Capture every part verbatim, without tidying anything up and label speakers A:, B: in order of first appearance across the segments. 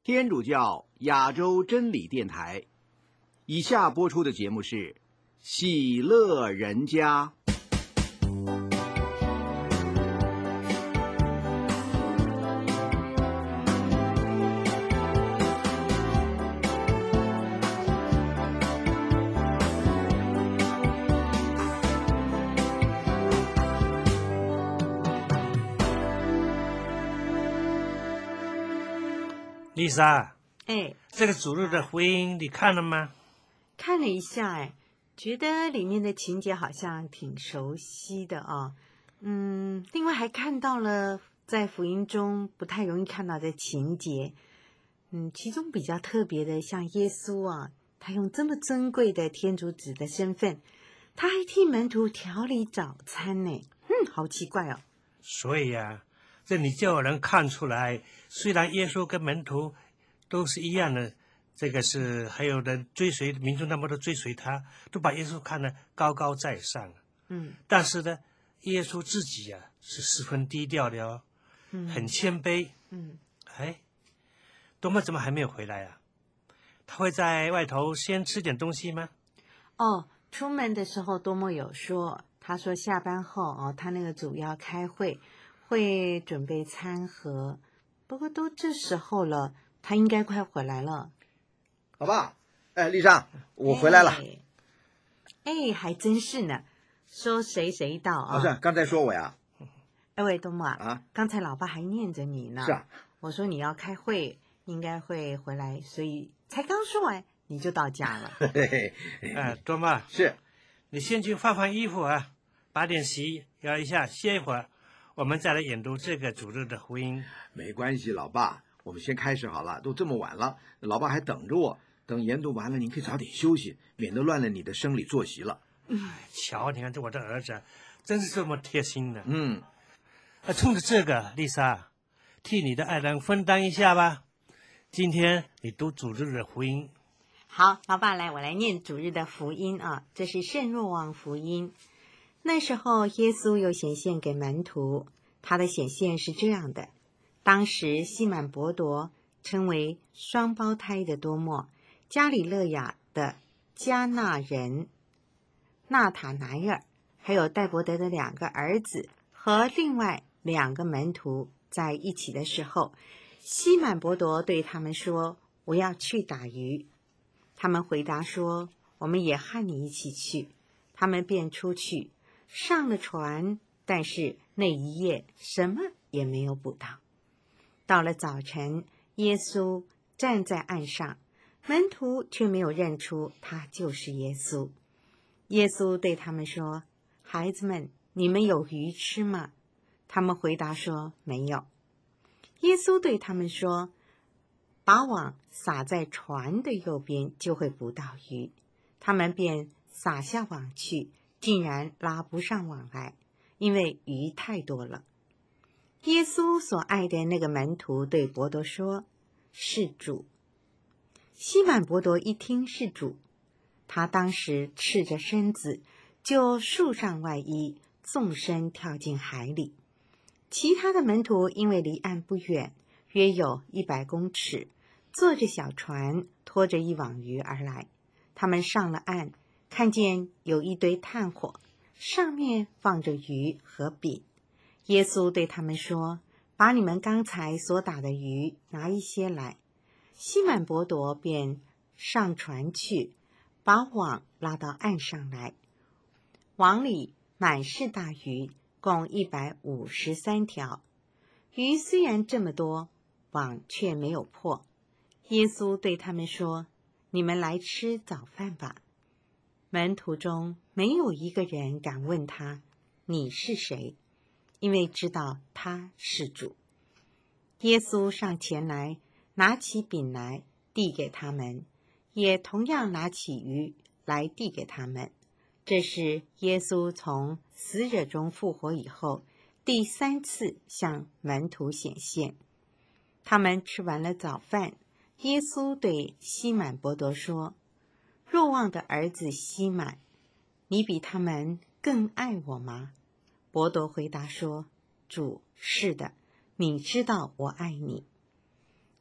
A: 天主教亚洲真理电台，以下播出的节目是《喜乐人家》。
B: 丽莎，
C: 哎，
B: 这个主日的福音你看了吗？
C: 看了一下，哎，觉得里面的情节好像挺熟悉的啊、哦。嗯，另外还看到了在福音中不太容易看到的情节。嗯，其中比较特别的，像耶稣啊，他用这么尊贵的天主子的身份，他还替门徒调理早餐呢。嗯，好奇怪哦。
B: 所以呀、啊，这你就有人看出来，虽然耶稣跟门徒都是一样的，这个是还有人追随民众那么多追随他，都把耶稣看得高高在上。
C: 嗯，
B: 但是呢，耶稣自己呀、啊、是十分低调的哦，
C: 嗯，
B: 很谦卑。
C: 嗯，
B: 哎，多么怎么还没有回来啊？他会在外头先吃点东西吗？
C: 哦，出门的时候多么有说，他说下班后哦，他那个组要开会，会准备餐盒。不过都这时候了，他应该快回来了。
A: 老爸，哎，丽莎，我回来了。
C: 哎，哎还真是呢。说谁谁到啊？
A: 好像刚才说我呀。
C: 哎喂，东木啊，
A: 啊，
C: 刚才老爸还念着你呢。
A: 是啊，
C: 我说你要开会，应该会回来，所以才刚说完你就到家了。
A: 嘿嘿嘿，
B: 啊，多妈，
A: 是，
B: 你先去换换衣服啊，把脸洗摇一下，歇一会儿，我们再来研读这个主日的福音。
A: 没关系，老爸，我们先开始好了，都这么晚了，老爸还等着我。等研读完了，您可以早点休息，免得乱了你的生理作息了。
C: 嗯，
B: 瞧，你看这我的儿子，真是这么贴心的。
A: 嗯，
B: 啊，冲着这个，丽莎，替你的爱人分担一下吧。今天你读主日的福音。
C: 好，老爸来，我来念主日的福音啊，这是圣若望福音。那时候，耶稣又显现给门徒，他的显现是这样的：当时西满伯铎称为双胞胎的多默，加里勒亚的加纳人纳塔乃尔，还有戴伯德的两个儿子和另外两个门徒在一起的时候，西满伯铎对他们说：“我要去打鱼。”他们回答说：“我们也和你一起去。”他们便出去，上了船，但是那一夜什么也没有捕到。到了早晨，耶稣站在岸上，门徒却没有认出他就是耶稣。耶稣对他们说：“孩子们，你们有鱼吃吗？”他们回答说：“没有。”耶稣对他们说：“把网撒在船的右边，就会捕到鱼。”他们便撒下网去，竟然拉不上网来，因为鱼太多了。耶稣所爱的那个门徒对伯多说：“是主。”西满伯多一听是主，他当时赤着身子，就束上外衣，纵身跳进海里。其他的门徒因为离岸不远，约有一百公尺，坐着小船，拖着一网鱼而来。他们上了岸，看见有一堆炭火，上面放着鱼和饼。耶稣对他们说：“把你们刚才所打的鱼拿一些来。”西满伯铎便上船去，把网拉到岸上来，网里满是大鱼，共一百五十三条。鱼虽然这么多，网却没有破。耶稣对他们说：“你们来吃早饭吧。”门徒中没有一个人敢问他：“你是谁？”因为知道他是主。耶稣上前来，拿起饼来，递给他们，也同样拿起鱼来递给他们。这是耶稣从死者中复活以后，第三次向门徒显现。他们吃完了早饭，耶稣对西满伯铎说：“若望的儿子西满，你比他们更爱我吗？”伯铎回答说：“主，是的，你知道我爱你。”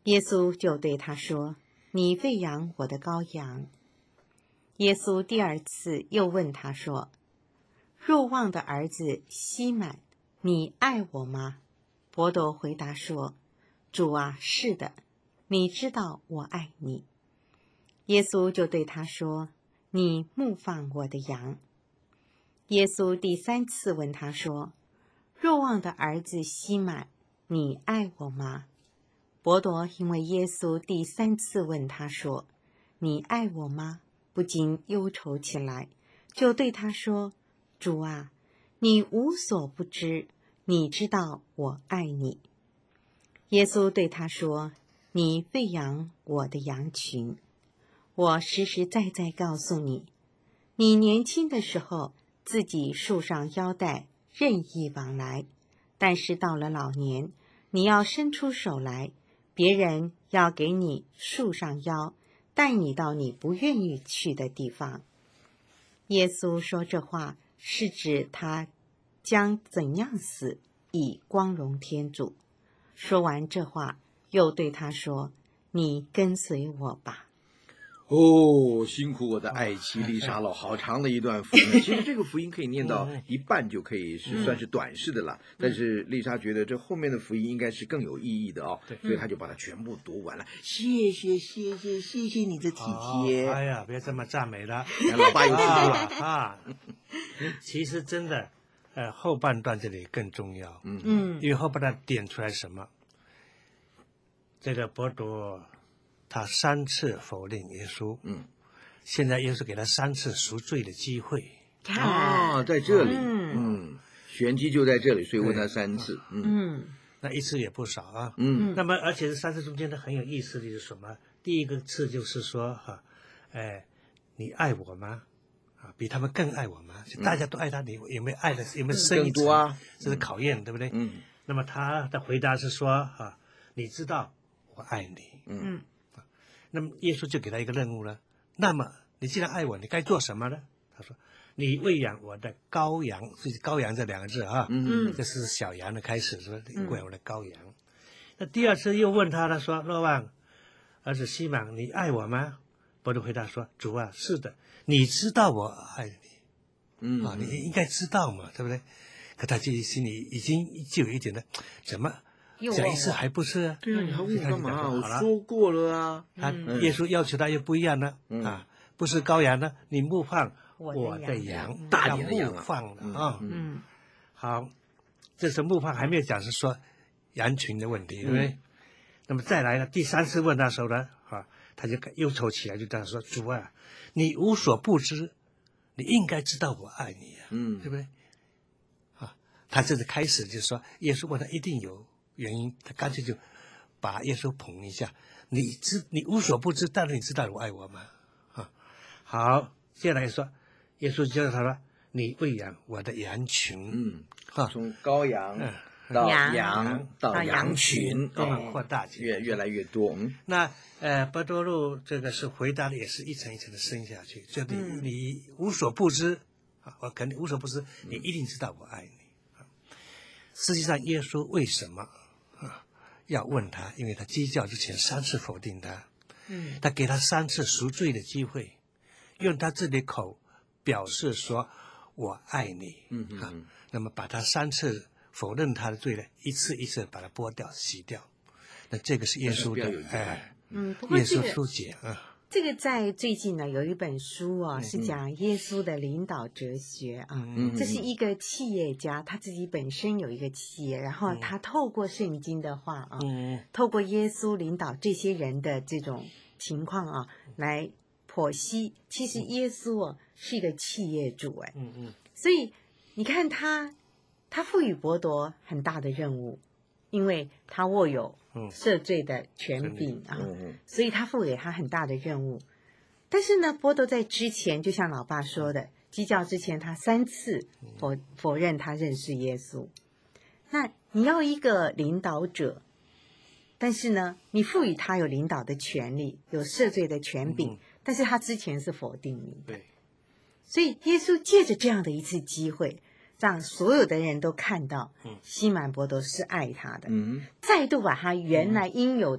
C: 耶稣就对他说：你喂养我的羔羊。耶稣第二次又问他说：若望的儿子西满，你爱我吗？伯多回答说：主啊，是的，你知道我爱你。耶稣就对他说：你牧放我的羊。耶稣第三次问他说：若望的儿子西满，你爱我吗？伯多因为耶稣第三次问他说：你爱我吗？不禁忧愁起来，就对他说：主啊，你无所不知，你知道我爱你。耶稣对他说：你喂养我的羊群。我实实在在告诉你，你年轻的时候自己束上腰带，任意往来，但是到了老年，你要伸出手来，别人要给你束上腰，带你到你不愿意去的地方。耶稣说这话是指他将怎样死，以光荣天主。说完这话，又对他说：你跟随我吧。
A: 哦，辛苦我的爱妻丽莎了，好长的一段福音。其实这个福音可以念到一半就可以是算是短式的了，但是丽莎觉得这后面的福音应该是更有意义的哦，所以她就把它全部读完了。谢谢谢谢谢谢你的体贴。
B: 哎呀，别这么赞美了，
A: 老爸有
B: 啊啊！其实真的，呃，后半段这里更重要，
A: 嗯
C: 嗯
B: 因为后半段点出来什么？这个伯多他三次否认耶稣，
A: 嗯，
B: 现在耶稣给他三次赎罪的机会，
C: 看，
A: 啊，在这里，
C: 嗯
A: 嗯，玄机就在这里，所以问他三次，嗯
C: 嗯
B: 那一次也不少啊。
A: 嗯
B: 那么而且这三次中间的很有意思的就是什么？第一个次就是说哈，哎，你爱我吗？啊，比他们更爱我吗？就大家都爱他，你有没有爱的？有没有深一层？
A: 更多啊，
B: 这是考验，对不对？
A: 嗯
B: 那么他的回答是说啊，你知道我爱你。
C: 嗯
B: 那么耶稣就给他一个任务了。那么你既然爱我，你该做什么呢？他说：“你喂养我的羔羊。”所以“羔羊”这两个字啊，
A: 嗯
B: 这是小羊的开始，是吧？喂养我的羔羊。那第二次又问他，他说：“若望儿子西满，你爱我吗？”伯多回答说：“主啊，是的，你知道我爱你。”
A: 嗯
B: 啊，你应该知道嘛，对不对？可他自己心里已经就有一点的，怎么
C: 又问我
B: 讲一次还不是啊？
A: 对啊，你还问我干嘛？我
B: 好了
A: 说过了啊，
B: 他耶稣要求他又不一样了、
A: 嗯
B: 啊，不是羔羊呢，你牧放
C: 我的
B: 我的
C: 羊
B: 羊，
A: 大
B: 要
A: 点的羊啊
B: 牧放的
A: 嗯
B: 啊。
A: 嗯
C: 嗯
B: 好，这是牧放还没有讲是说羊群的问题，对不对？那么再来呢，第三次问他的时候呢，啊，他就忧愁起来，就这样说：“主啊，你无所不知，你应该知道我爱你啊，
A: 嗯
B: 对不对？”啊，他这是开始就是说，耶稣问他一定有原因，他干脆就把耶稣捧一下。你知你无所不知，但是你知道我爱我吗？啊，好，接下来说，耶稣就他说：“你喂养我的羊群。”
A: 嗯，
B: 啊，
A: 从羔羊
B: 嗯
A: 到
C: 羊
A: 羊到
C: 到羊
A: 羊群
C: 群对
A: 啊，
B: 扩大起来
A: 越越来越多，嗯
B: 那呃，伯多禄这个是回答的也是一层一层的升下去，就你、
C: 嗯
B: 你无所不知啊，我肯定无所不知，你一定知道我爱你啊。实际上，耶稣为什么啊要问他？因为他鸡叫之前三次否定他，
C: 嗯
B: 他给他三次赎罪的机会，用他自己的口表示说我爱你，啊
A: 嗯嗯嗯，
B: 那么把他三次否认他的罪呢，一次一次把它剥掉、洗掉。那这个是耶稣
A: 比较有意义
B: 的哎，
C: 嗯，不过
B: 耶稣
C: 这个
B: 书解啊，
C: 这个在最近呢有一本书啊，是讲耶稣的领导哲学啊。
B: 嗯
C: 这是一个企业家，他自己本身有一个企业，然后他透过圣经的话啊，
B: 嗯
C: 透过耶稣领导这些人的这种情况啊，来剖析，其实耶稣啊是一个企业主哎，
B: 嗯嗯
C: 所以你看他，他赋予伯多很大的任务，因为他握有
B: 嗯
C: 赦罪的权柄啊，
A: 嗯嗯
C: 所以他赋给他很大的任务。但是呢，伯多在之前，就像老爸说的，鸡叫之前，他三次否否认他认识耶稣。那你要一个领导者，但是呢，你赋予他有领导的权利，有赦罪的权柄，
B: 嗯
C: 但是他之前是否定你的。
B: 对，
C: 所以耶稣借着这样的一次机会，让所有的人都看到
B: 嗯
C: 西满伯多是爱他的，
A: 嗯
C: 再度把他原来应有的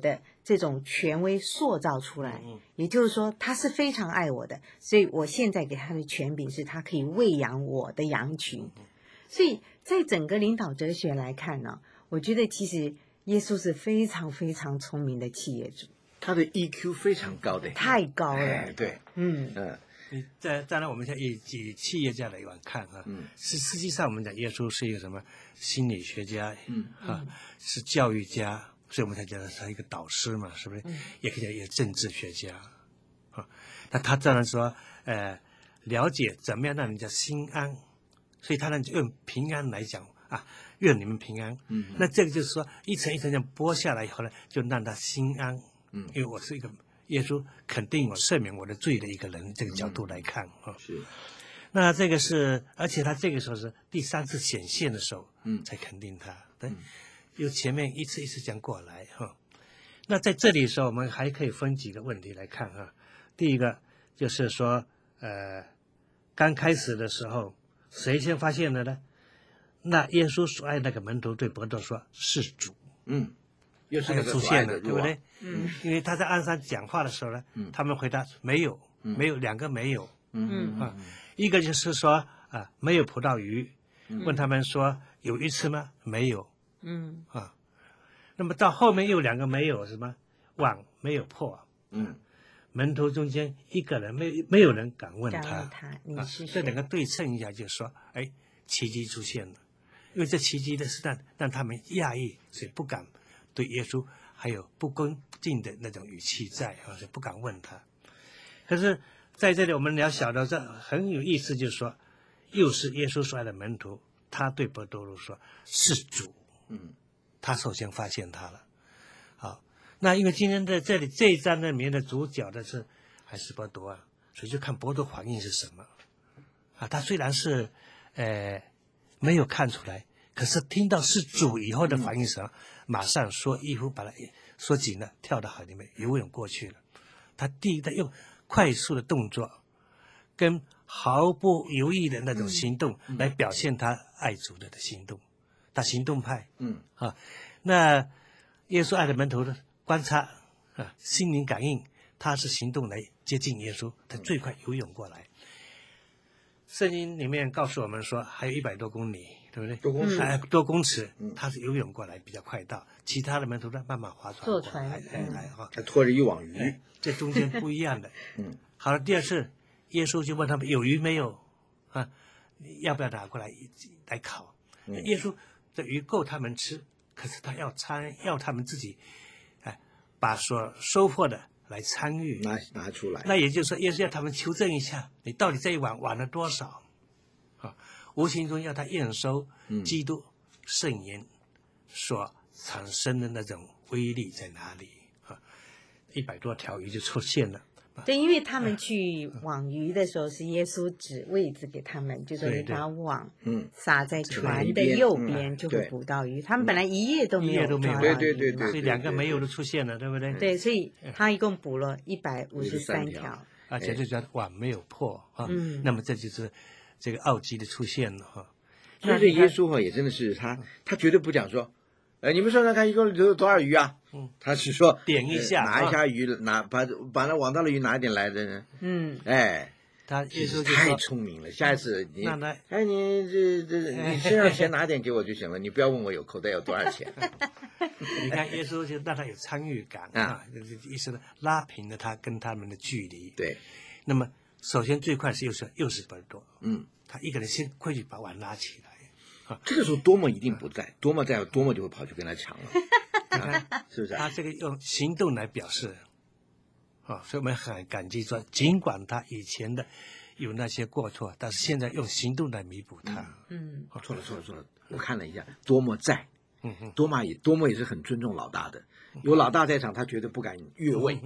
C: 这种权威塑造出来，
B: 嗯嗯
C: 也就是说他是非常爱我的，所以我现在给他的权柄是他可以喂养我的羊群。所以在整个领导哲学来看呢，我觉得其实耶稣是非常非常聪明的企业主，
A: 他的 E Q 非常高的，
C: 太高了。
A: 哎，对，
C: 嗯
A: 嗯
B: 你在当然，我们现在以以企业家来看啊，
A: 嗯
B: 是实际上我们讲耶稣是一个什么心理学家，
A: 嗯
B: 啊，是教育家，所以我们才讲他是一个导师嘛，是不是？
C: 嗯
B: 也可以讲一个政治学家，啊，那他当然说，呃，了解怎么样让人家心安，所以他呢就用平安来讲啊，愿你们平安。
A: 嗯
B: 那这个就是说一层一层这样剥下来以后呢，就让他心安。
A: 嗯
B: 因为我是一个耶稣肯定我赦免我的罪的一个人，这个角度来看啊。
A: 是，
B: 那这个是，而且他这个时候是第三次显现的时候，
A: 嗯
B: 才肯定他。对，由前面一次一次讲过来哈。那在这里的时候，我们还可以分几个问题来看哈。第一个就是说，呃，刚开始的时候，谁先发现的呢？那耶稣所爱那个门徒对伯多说：“是主。”
A: 嗯，又是
B: 他就
A: 那个
B: 出现了，
A: 所爱的路啊
B: 对不对？
C: 嗯
B: 因为他在岸上讲话的时候呢，
A: 嗯
B: 他们回答没有，
A: 嗯
B: 没有，两个没有
A: 嗯
B: 啊。一个就是说啊，没有葡萄鱼，
A: 嗯
B: 问他们说有鱼吃吗？没有
C: 嗯
B: 啊。那么到后面又两个没有什么网没有破，
A: 嗯
B: 门徒中间一个人没没有人敢问
C: 敢
B: 他
C: 问他你
B: 啊，
C: 是谁
B: 这两个对称一下，就说哎，奇迹出现了，因为这奇迹的是让让他们讶异，所以不敢对耶稣还有不恭敬的那种语气在啊，所以不敢问他。可是在这里我们要晓得这很有意思，就是说，又是耶稣所爱的门徒，他对伯多禄说是主，
A: 嗯
B: 他首先发现他了。好，那因为今天在这里这一章里面的主角的是还是伯多啊，所以就看伯多反应是什么啊。他虽然是呃没有看出来，可是听到是主以后的反应是什么？马上说衣服把它缩紧了，跳到海里面游泳过去了。他第一他用快速的动作跟毫不犹豫的那种行动来表现他爱主的的行动，他行动派。
A: 嗯
B: 啊，那耶稣爱的门徒的观察啊，心灵感应，他是行动来接近耶稣，他最快游泳过来。圣经里面告诉我们说，还有一百多公里，对不对？
A: 多公尺
B: 哎，多公尺
A: 嗯，
B: 他是游泳过来比较快到，其他的门徒呢慢慢划船
C: 坐船
B: 过来，哎
C: 嗯
B: 来哈，
A: 还拖着一网鱼
B: 哎，这中间不一样的。
A: 嗯
B: 好了，第二次耶稣就问他们有鱼没有啊？要不要拿过来来烤？
A: 嗯
B: 耶稣这鱼够他们吃，可是他要参要他们自己，哎，把所收获的来参与。
A: 拿拿出来，
B: 那也就是说，耶稣要他们求证一下，你到底这一碗碗了多少？啊，无形中要他验收
A: 嗯
B: 基督圣言所产生的那种威力在哪里啊？一百多条鱼就出现了。
C: 对，因为他们去网鱼的时候，是耶稣指位置给他们，就说
B: 对
C: 你把网
A: 嗯
C: 撒在船的
A: 边
C: 右
A: 嗯
C: 边，就会
A: 对
C: 捕到鱼。他们本来一夜都没有
B: 一夜都没有
C: 抓到
A: 对对对
C: 鱼嘛
B: 所以两个没有的出现了，对不对？
C: 对，所以他一共捕了一百五十三
A: 五十三条
C: 条。
B: 而且就叫碗没有破啊。
C: 嗯
B: 那么这就是这个奥基的出现了哈。
A: 所以这耶稣哈也真的是他，他绝对不讲说，呃，你们算算看，一共有多少鱼啊？
B: 嗯，
A: 他是说
B: 点一下
A: 呃拿一下鱼，拿把把那网到的鱼拿一点来的呢。
C: 嗯，
A: 哎，
B: 他耶稣就
A: 太
B: 说
A: 聪明了，下一次你
B: 那他
A: 哎你这这你身上钱拿点给我就行了，你不要问我有口袋有多少钱。
B: 你看耶稣就让他有参与感
A: 啊
B: 啊，就是意思呢拉平了他跟他们的距离。
A: 对，
B: 那么首先最快是又是又是伯多，
A: 嗯，
B: 他一个人先快去把碗拉起来。
A: 这个时候多么一定不在，多么在，多么就会跑去跟他抢了，啊、是不是啊？
B: 他这个用行动来表示，啊，所以我们很感激说，尽管他以前的有那些过错，但是现在用行动来弥补他。
C: 嗯，
A: 错了错了错了，我看了一下，多么在，
B: 嗯嗯，
A: 多么也多么也是很尊重老大的，有老大在场，他绝对不敢越位，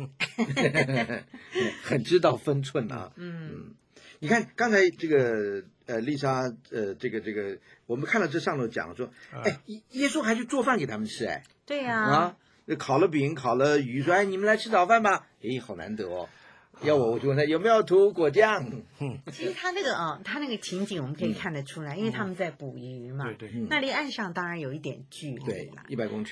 A: 很知道分寸啊。
C: 嗯，
A: 你看刚才这个呃丽莎呃这个这个，我们看到这上头讲说，哎，耶耶稣还去做饭给他们吃，哎
C: 对呀、
A: 啊，烤了饼，烤了鱼，说哎你们来吃早饭吧，哎好难得哦。要我我就问他有没有涂果酱，
C: 其实他那个啊、他那个情景我们可以看得出来，因为他们在捕鱼嘛，
B: 对对，
A: 嗯
C: 那离岸上当然有一点距离
A: 对
C: 啦，。
A: 一百公尺，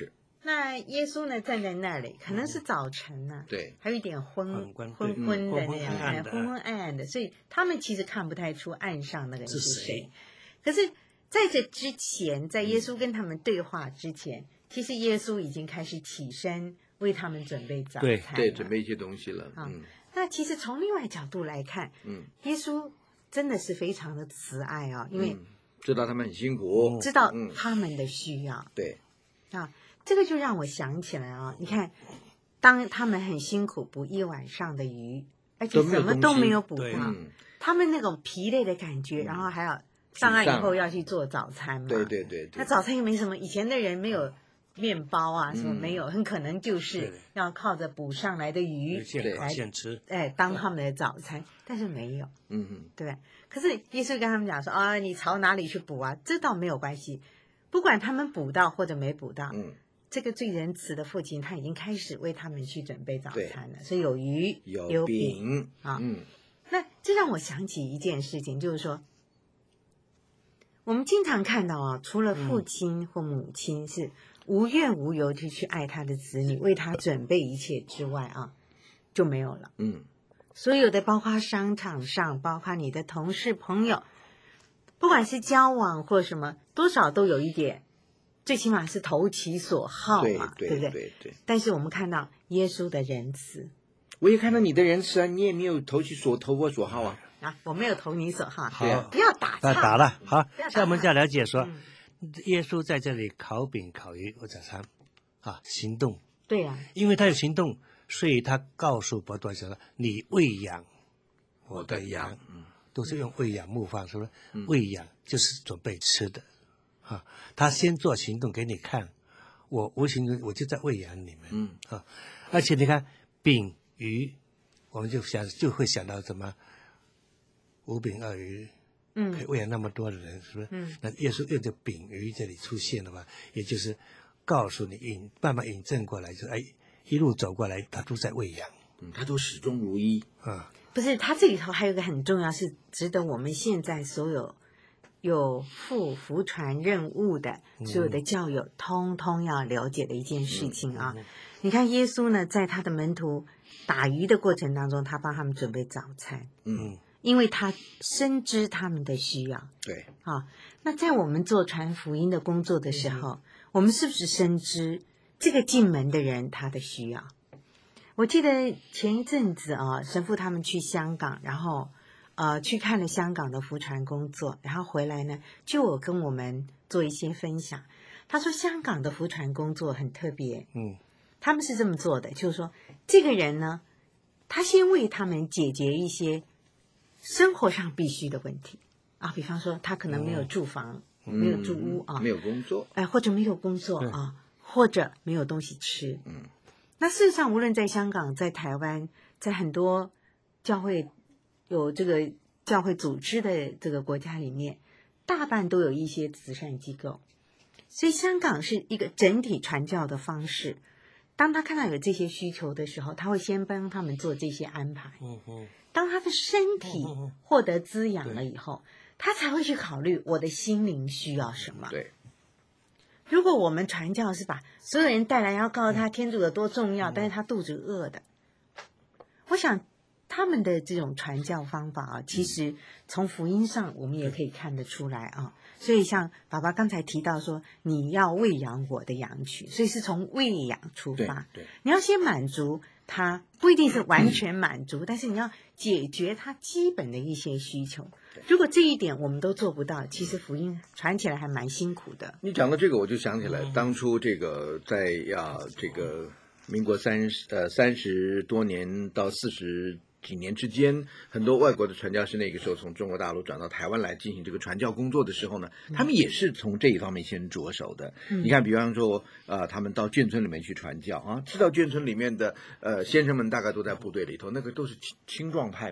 C: 那耶稣呢站在那里，可能是早晨呢、啊，
A: 对，
C: 还有一点昏
B: 昏昏
C: 昏
B: 对
C: 昏的那
B: 嗯昏昏暗暗的
C: 样，昏昏暗暗的，所以他们其实看不太出岸上那个人
B: 是
C: 是谁
B: 谁。
C: 可是在这之前，在耶稣跟他们对话之前，其实耶稣已经开始起身为他们准备早
B: 对
C: 餐了，
A: 对，准备一些东西了。
C: 啊
A: 嗯
C: 那其实从另外角度来看，
A: 嗯，
C: 耶稣真的是非常的慈爱啊、哦，因为
A: 嗯知道他们很辛苦，
C: 知道
A: 嗯
C: 他们的需要、
A: 对，
C: 啊。这个就让我想起来啊，你看，当他们很辛苦捕一晚上的鱼，而且
A: 都没有
C: 什么都
A: 东西
C: 没有捕
B: 对
C: 到，
A: 嗯，
C: 他们那种疲累的感觉，然后还要上岸以后要去做早餐嘛，
A: 对对对对
C: 那，早餐又没什么，以前的人没有面包啊，什么
A: 嗯
C: 没有，很可能就是
B: 对
C: 要靠着捕上来的鱼
B: 现烤
C: 来
B: 现吃，
C: 哎当他们的早餐，但是没有。
A: 嗯嗯
C: 对，可是耶稣跟他们讲说啊，你朝哪里去捕啊？这倒没有关系，不管他们捕到或者没捕到，
A: 嗯，
C: 这个最仁慈的父亲他已经开始为他们去准备早
A: 对
C: 餐了，所以有鱼
A: 有
C: 饼。
A: 饼
C: 啊
A: 嗯
C: 那这让我想起一件事情，就是说，我们经常看到啊，除了父亲或母亲是无怨无尤地去爱他的子女，为他准备一切之外啊，就没有了。
A: 嗯，
C: 所有的，包括商场上，包括你的同事朋友，不管是交往或什么，多少都有一点，最起码是投其所好
A: 对
C: 嘛，
A: 对
C: 不对？
A: 对对，
C: 但是我们看到耶稣的仁慈
A: 我也看到你的仁慈啊，你也没有投其所投我所好啊，
C: 啊，我没有投你所好，
B: 好
A: 对啊
C: 不要打岔，
B: 那打了，好
C: 不要打，
B: 现在我们再了解说，
C: 嗯
B: 耶稣在这里烤饼烤鱼或早餐，啊，行动，
C: 对呀、
B: 因为他有行动，所以他告诉伯多说：“你喂养我的羊。”
A: 嗯
B: 都是用喂养木方，是不是？喂养就是准备吃的，啊，他先做行动给你看，我无形中我就在喂养你们，
A: 嗯
B: 啊，而且你看饼鱼，我们就想就会想到什么五饼二鱼，
C: 嗯
B: 可以喂养那么多的人，是不是？
C: 嗯，
B: 那耶稣用这饼鱼这里出现的话，也就是告诉你引慢慢引证过来，就是哎一路走过来，他都在喂养
A: 嗯，他都始终如一，
B: 啊，
C: 不是，它这里头还有一个很重要，是值得我们现在所有有负福传任务的所有的教友，通通要了解的一件事情啊。你看耶稣呢，在他的门徒打鱼的过程当中，他帮他们准备早餐，
A: 嗯，
C: 因为他深知他们的需要
A: 对，
C: 啊。那在我们做传福音的工作的时候，我们是不是深知这个进门的人他的需要？我记得前一阵子啊，神父他们去香港，然后呃去看了香港的福传工作，然后回来呢，就有跟我们做一些分享。他说香港的福传工作很特别，
B: 嗯，
C: 他们是这么做的，就是说这个人呢，他先为他们解决一些生活上必须的问题啊，比方说他可能没有住房，没有住屋啊，
A: 嗯没有工作，
C: 哎，或者没有工作啊，或者没有东西吃。
A: 嗯，
C: 那事实上，无论在香港、在台湾，在很多教会有这个教会组织的这个国家里面，大半都有一些慈善机构。所以香港是一个整体传教的方式。当他看到有这些需求的时候，他会先帮他们做这些安排。
B: 嗯嗯，
C: 当他的身体获得滋养了以后，他才会去考虑我的心灵需要什么。
A: 对，
C: 如果我们传教是把所有人带来，要告诉他天主有多重要，但是他肚子饿的，我想他们的这种传教方法啊，其实从福音上我们也可以看得出来啊。所以像爸爸刚才提到说，你要喂养我的羊群，所以是从喂养出
A: 对
C: 发。
A: 对，
C: 你要先满足他，不一定是完全满足，但是你要解决他基本的一些需求。如果这一点我们都做不到，其实福音传起来还蛮辛苦的。
A: 你讲到这个，我就想起来，当初这个在呀这个民国三十呃三十多年到四十几年之间，很多外国的传教士那个时候从中国大陆转到台湾来进行这个传教工作的时候呢，他们也是从这一方面先着手的。
C: 嗯
A: 你看，比方说，呃，他们到眷村里面去传教啊，知道眷村里面的呃先生们大概都在部队里头，那个都是青青壮派嘛。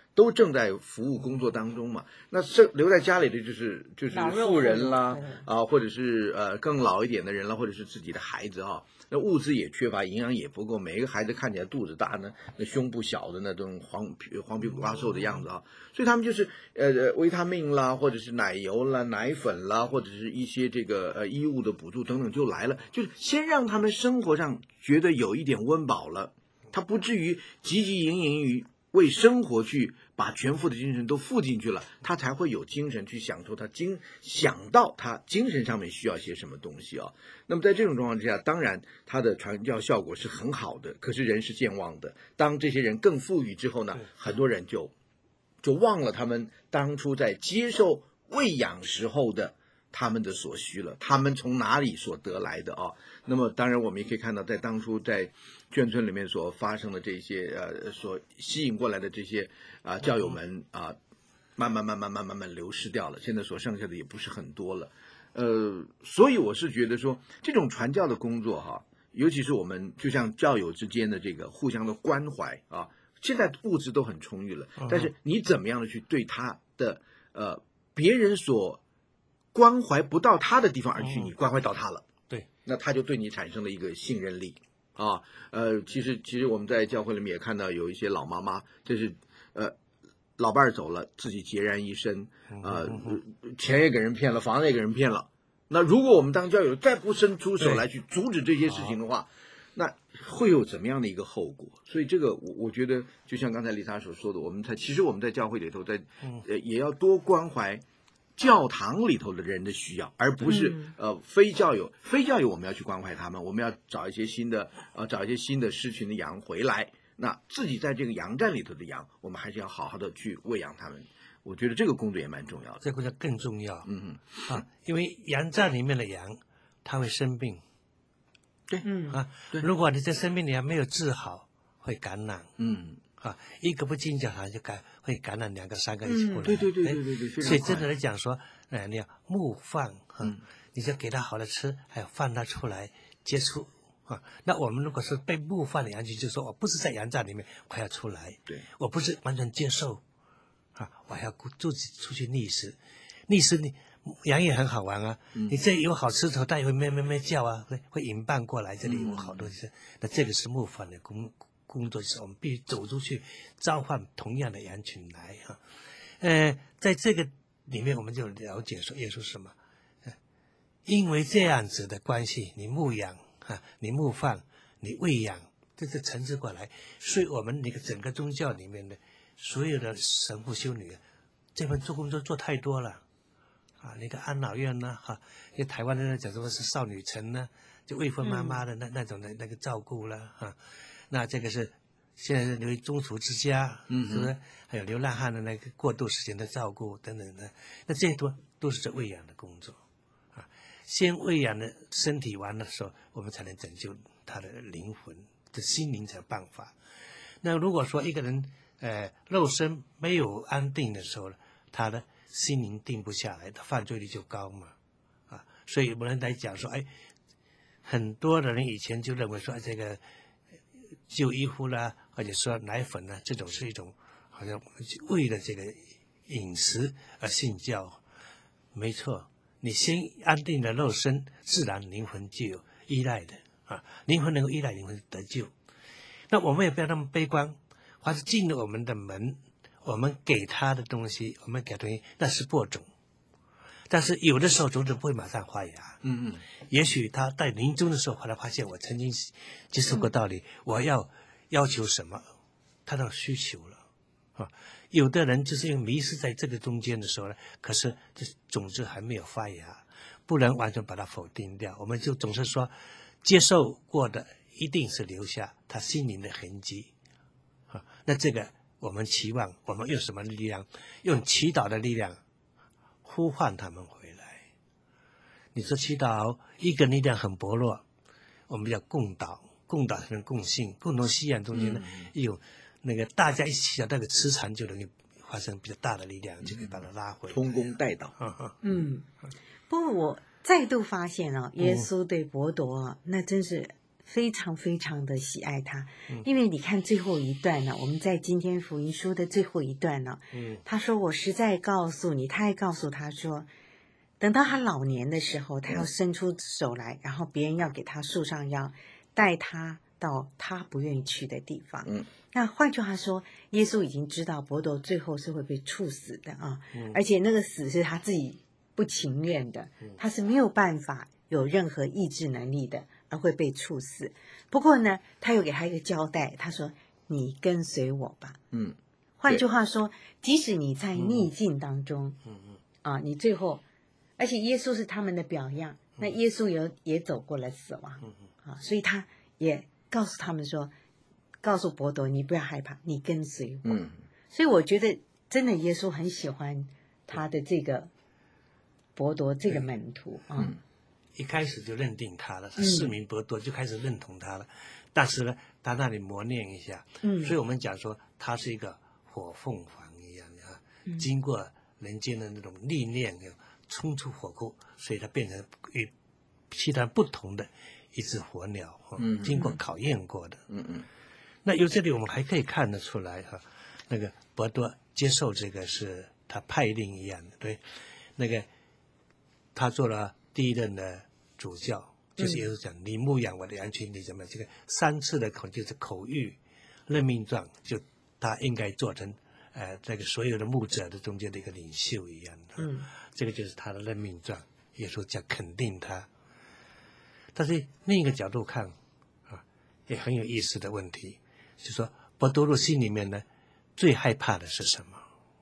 A: 都正在服务工作当中嘛。那剩留在家里的就是就是富人啦啊，或者是呃更老一点的人啦，或者是自己的孩子啊。那物资也缺乏，营养也不够，每一个孩子看起来肚子大呢，那胸部小的那种黄皮黄皮瓜瘦的样子啊，所以他们就是呃维他命啦，或者是奶油啦、奶粉啦，或者是一些这个呃衣物的补助等等就来了，就是先让他们生活上觉得有一点温饱了，他不至于汲汲营营于为生活去把全副的精神都付进去了，他才会有精神去享受他精想到他精神上面需要些什么东西啊。那么在这种状况之下，当然他的传教效果是很好的，可是人是健忘的。当这些人更富裕之后呢，很多人就就忘了他们当初在接受喂养时候的他们的所需了，他们从哪里所得来的啊？那么当然我们也可以看到，在当初在眷村里面所发生的这些呃所吸引过来的这些啊、呃、教友们啊、呃，慢慢慢慢慢慢慢流失掉了，现在所剩下的也不是很多了。呃，所以我是觉得说，这种传教的工作哈，尤其是我们就像教友之间的这个互相的关怀啊，现在物质都很充裕了，但是你怎么样的去对他的呃别人所关怀不到他的地方而去，你关怀到他了，
B: 对，
A: 那他就对你产生了一个信任力啊。呃，其实其实我们在教会里面也看到有一些老妈妈，这是呃老伴儿走了，自己孑然一身，呃，钱也给人骗了，房子也给人骗了。那如果我们当教友再不伸出手来去阻止这些事情的话，那会有怎么样的一个后果？所以这个我我觉得，就像刚才丽莎所说的，我们在其实我们在教会里头，在呃也要多关怀教堂里头的人的需要，而不是、嗯、呃非教友。非教友我们要去关怀他们，我们要找一些新的呃找一些新的狮群的羊回来。那自己在这个羊站里头的羊，我们还是要好好的去喂养他们。我觉得这个工作也蛮重要的。
B: 这个工作更重要，
A: 嗯
B: 嗯啊，因为羊站里面的羊，它会生病。
A: 对，
B: 嗯啊，如果你这生病你还没有治好，会感染。
A: 嗯。
B: 啊，一个不进教堂就感会感染两个三个一起过来、
A: 嗯，对对对对对对，
B: 所以真的来讲说，呃，你要牧放哈、嗯，你就给他好的吃，还有放他出来接触啊。那我们如果是被牧放的羊群，就说我不是在羊站里面，我还要出来，
A: 对，
B: 我不是完全接受啊，我还要自己出去觅食，觅食你羊也很好玩啊，嗯、你这有好吃头，它也会咩咩咩叫啊，会会引伴过来，这里有好东西，嗯、那这个是牧放的工。工作是我们必须走出去召唤同样的羊群来哈，呃，在这个里面我们就了解说耶稣是什么，呃，因为这样子的关系，你牧养啊，你牧放，你喂养，这是层次过来，所以我们那个整个宗教里面的所有的神父修女，这份做工作做太多了啊，那个安老院呢哈，因为台湾人讲说是少女城呢，就未婚妈妈的那、嗯、那种的那个照顾了哈。那这个是现在是留中途之家，嗯，是不是？还有流浪汉的那个过渡时间的照顾等等的，那这些都都是在喂养的工作，啊，先喂养的身体完的时候，我们才能拯救他的灵魂的心灵才有办法。那如果说一个人呃肉身没有安定的时候，他的心灵定不下来，他犯罪率就高嘛，啊，所以我们来讲说，哎，很多的人以前就认为说这个。旧衣服啦，或者说奶粉啦，这种是一种好像为了这个饮食而信教，没错。你先安定了肉身，自然灵魂就有依赖的啊，灵魂能够依赖，灵魂得救。那我们也不要那么悲观，凡是进了我们的门，我们给他的东西，我们给他东西，那是播种。但是有的时候种子不会马上发芽，
A: 嗯嗯，
B: 也许他在临终的时候，后来发现我曾经接受过道理，嗯、我要要求什么，他的需求了，啊，有的人就是因为迷失在这个中间的时候呢，可是这种子还没有发芽，不能完全把它否定掉。我们就总是说，接受过的一定是留下他心灵的痕迹，啊，那这个我们期望，我们用什么力量？用祈祷的力量。呼唤他们回来。你说祈祷一个力量很薄弱，我们叫共祷，共祷才能共信，共同信仰中间呢，嗯、有那个大家一起祈祷，那个磁场就能够发生比较大的力量，嗯、就可以把它拉回来。
A: 通功带祷。
C: 嗯，不过我再度发现哦，耶稣对伯多、哦嗯、那真是非常非常的喜爱他，因为你看最后一段呢，我们在今天福音书的最后一段呢，
B: 嗯，
C: 他说我实在告诉你，他还告诉他说，等到他老年的时候，他要伸出手来，然后别人要给他束上腰，带他到他不愿意去的地方。
A: 嗯，
C: 那换句话说，耶稣已经知道伯多最后是会被处死的啊，
B: 嗯
C: 而且那个死是他自己不情愿的，他是没有办法有任何意志能力的，而会被处死。不过呢，他又给他一个交代，他说：“你跟随我吧。”
A: 嗯，
C: 换句话说，即使你在逆境当中，
B: 嗯嗯
C: 啊，你最后，而且耶稣是他们的表样，那耶稣有也走过了死亡，
B: 嗯嗯
C: 啊，所以他也告诉他们说，告诉伯多，你不要害怕，你跟随我。
A: 嗯，
C: 所以我觉得，真的耶稣很喜欢他的这个伯多这个门徒啊。
A: 嗯
B: 一开始就认定他了，
C: 嗯
B: 市民伯多就开始认同他了。但是呢，他那里磨练一下，
C: 嗯
B: 所以我们讲说他是一个火凤凰一样的啊，
C: 嗯
B: 经过人间的那种历练，冲出火沟，所以他变成与其他不同的一只火鸟，啊
A: 嗯
B: 经过考验过的。
A: 嗯嗯
B: 那由这里我们还可以看得出来哈、那个伯多接受这个是他派令一样的，对，那个他做了第一任的主教，就是耶稣讲、你牧养我的羊群，你怎么这个三次的口就是口谕任命状，就他应该做成呃这个所有的牧者的中间的一个领袖一样的，
C: 嗯，
B: 这个就是他的任命状，耶稣讲肯定他。但是另一个角度看啊，也很有意思的问题，就说伯多禄心里面呢，最害怕的是什么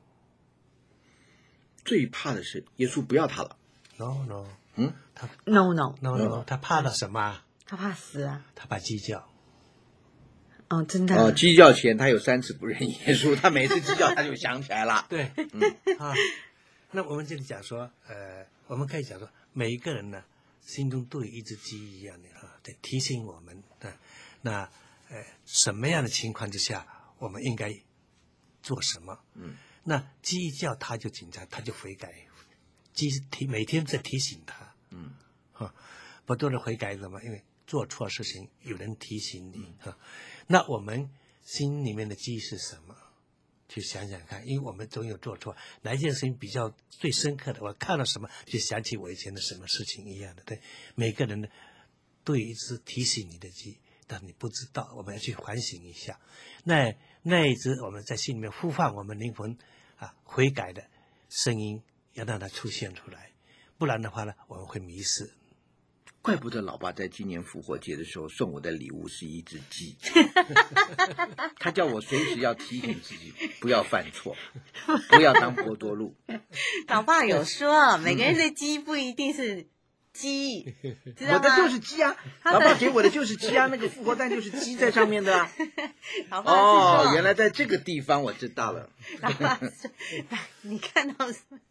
A: 最怕的是耶稣不要他了。
B: ？No No，
A: 嗯，
B: 他
C: No no，
B: No No，他怕了什么啊？
C: 他怕死啊！
B: 他怕鸡叫。
C: 哦，真的、
A: 啊，鸡叫前他有三次不认耶稣，他每次鸡叫他就想起来了。
B: 对，嗯啊，那我们这里讲说，呃，我们可以讲说，每一个人呢，心中都有一只鸡一样的啊，得提醒我们啊，那呃，什么样的情况之下，我们应该做什么？
A: 嗯，
B: 那鸡一叫，他就紧张，他就悔改，鸡是提每天在提醒他，
A: 嗯，
B: 哈、不多的悔改什么？因为做错事情有人提醒你哈、那我们心里面的记忆是什么？去想想看，因为我们总有做错，哪一件事情比较最深刻的？我看到什么就想起我以前的什么事情一样的。对，每个人呢都有一只提醒你的记，但你不知道，我们要去反省一下。那那一只我们在心里面呼唤我们灵魂啊悔改的声音，要让它出现出来，不然的话呢，我们会迷失。
A: 怪不得老爸在今年复活节的时候送我的礼物是一只鸡，他叫我随时要提醒自己不要犯错，不要当伯多禄。
C: 老爸有说，每个人的鸡不一定是鸡，知道吗？
A: 我的就是鸡啊，
C: 他的
A: 老爸给我的就是鸡啊，那个复活蛋就是鸡在上面的啊。
C: 老爸是说，
A: 哦原来在这个地方我知道了。
C: 老爸是，你看到什么？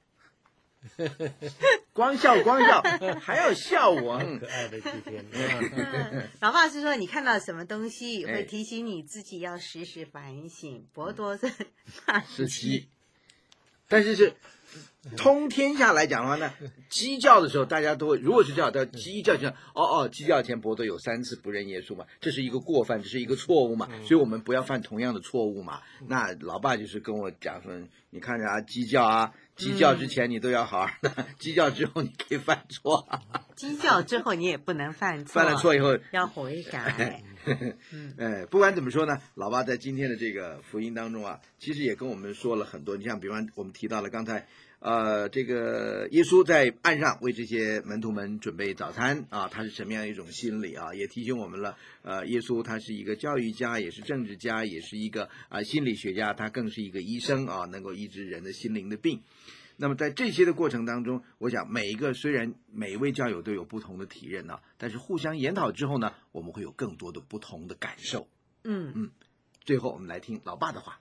A: 光笑光笑，还要笑我。嗯
B: 可爱的几天，
C: 嗯老爸是说，你看到什么东西
A: 哎
C: 会提醒你自己要时时反省。伯多是怕
A: 是鸡，但是是通天下来讲的话呢，鸡叫的时候大家都会，如果是这样的鸡叫就哦哦，鸡叫前伯多有三次不认耶稣嘛，这是一个过犯，这是一个错误嘛，所以我们不要犯同样的错误嘛。那老爸就是跟我讲说，你看着啊，鸡叫啊，鸡叫之前你都要好好的，鸡叫之后你可以犯错，
C: 鸡叫之后你也不能犯错，
A: 犯了错以后
C: 要悔改。
A: 哎，不管怎么说呢，老爸在今天的这个福音当中啊，其实也跟我们说了很多。你像，比方我们提到了刚才，呃，这个耶稣在岸上为这些门徒们准备早餐啊，他是什么样一种心理啊？也提醒我们了，呃，耶稣他是一个教育家，也是政治家，也是一个啊、呃、心理学家，他更是一个医生啊，能够医治人的心灵的病。那么在这些的过程当中，我想每一个虽然每一位教友都有不同的体认呢，但是互相研讨之后呢，我们会有更多的不同的感受。
C: 嗯
A: 嗯，最后我们来听老爸的话。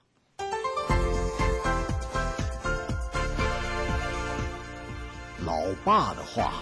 D: 老爸的话。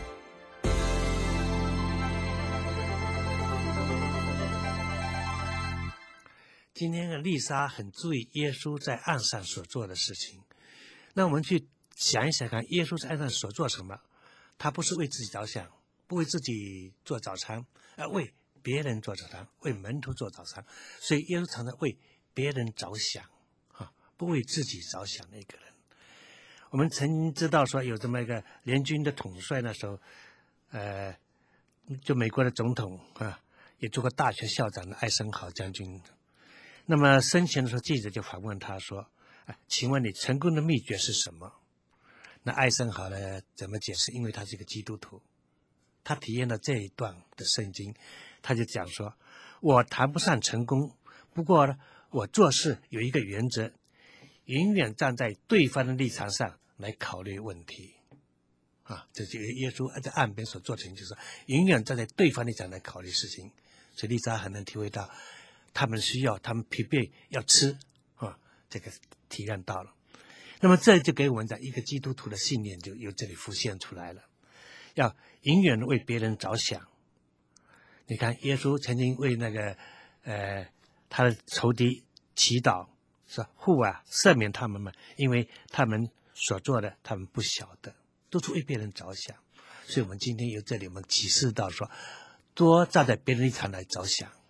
B: 今天的丽莎很注意耶稣在岸上所做的事情。那我们去想一想看，耶稣在岸上所做什么？他不是为自己着想，不为自己做早餐，而为别人做早餐，为门徒做早餐，所以耶稣常常为别人着想啊，不为自己着想的一个人。我们曾经知道说有这么一个联军的统帅，那时候，呃，就美国的总统啊，也做过大学校长的艾森豪将军。那么生前的时候，记者就访问他说：“哎，请问你成功的秘诀是什么？”那艾森豪呢怎么解释？因为他是一个基督徒，他体验了这一段的圣经，他就讲说：“我谈不上成功，不过呢，我做事有一个原则，永远站在对方的立场上来考虑问题。”啊，这就是耶稣在岸边所做的事情，就是永远站在对方立场来考虑事情。所以丽莎很能体会到，他们需要，他们疲惫要吃啊，这个体验到了。那么这就给我们讲一个基督徒的信念就由这里浮现出来了，要永远为别人着想。你看，耶稣曾经为那个呃他的仇敌祈祷，说父啊，赦免他们嘛，因为他们所做的他们不晓得，都是为别人着想。所以我们今天由这里我们启示到说，多站在别人立场来着想。